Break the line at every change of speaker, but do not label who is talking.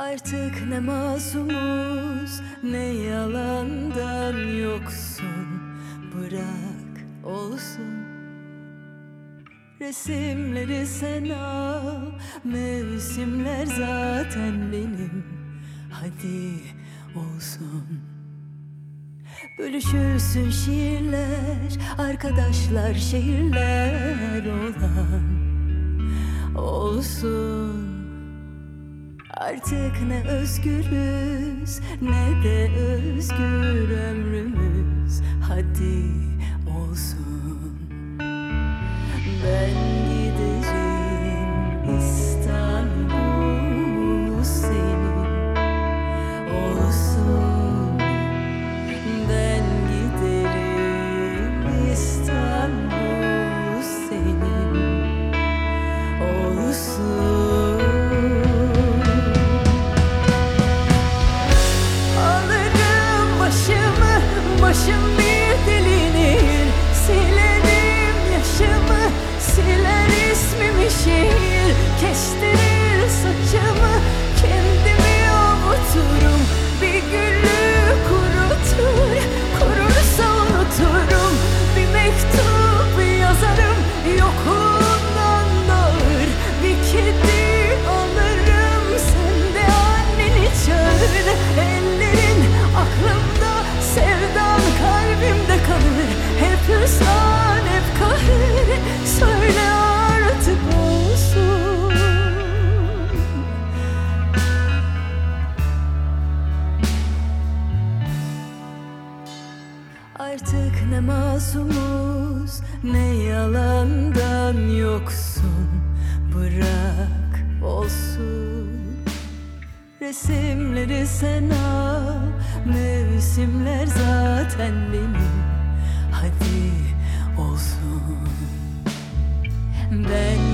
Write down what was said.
Artık ne masumuz, ne yalandan yoksun. Bırak olsun. Resimleri sen al, mevsimler zaten benim. Hadi olsun. Bölüşülsün şiirler, arkadaşlar şehirler olan olsun. Artık ne özgürüz, ne de özgür ömrümüz. Hadi olsun. Ben giderim İstanbul senin olsun. Ben giderim İstanbul senin olsun. Alırım başım bir delinir. Silerim yaşımı, siler ismimi şiir. Kestirir saçımı, kendimi avuturum. Bir gülü kurutur, kurursa unuturum. Bir mektup yazarım, yokundan ağır. Bir kedi alırım, sen de anneni çağır. Ellerin aklımda, sevdan kalbimde kalır. Hep hüsran, hep kahır. Söyle artık olsun. Artık ne masumuz, ne yalandan yoksun. Bırak olsun. Resimleri sen al, mevsimler zaten benim. Hadi olsun. Ben